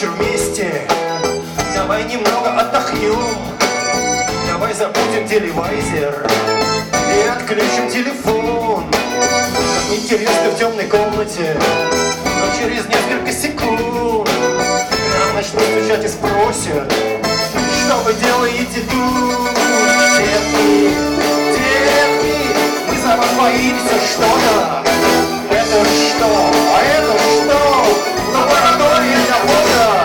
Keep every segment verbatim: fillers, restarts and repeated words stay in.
вечер вместе. Давай немного отдохнем. Давай забудем телевизор и отключим телефон. Как интересно в темной комнате, но через несколько секунд нам начнут стучать и спросят: что вы делаете тут? Детки, детки, мы за вас боимся, что-то. Это что? А это что? Лаборатория для фото.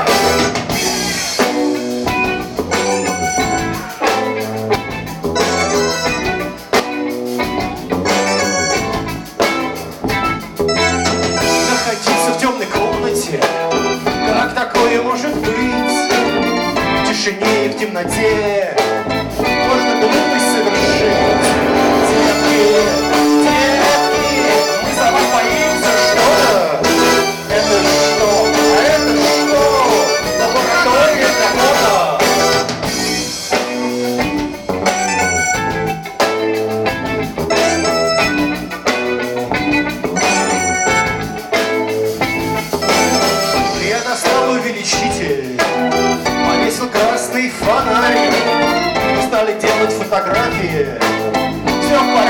Находиться в темной комнате, как такое может быть? В тишине и в темноте можно глупость совершить. Детки, детки, мы за вас боимся, что-то. Это что? А это что? Лаборатория для фото. Я достал увеличитель, повесил красный фонарик, мы стали делать фотографии. Все в порядке.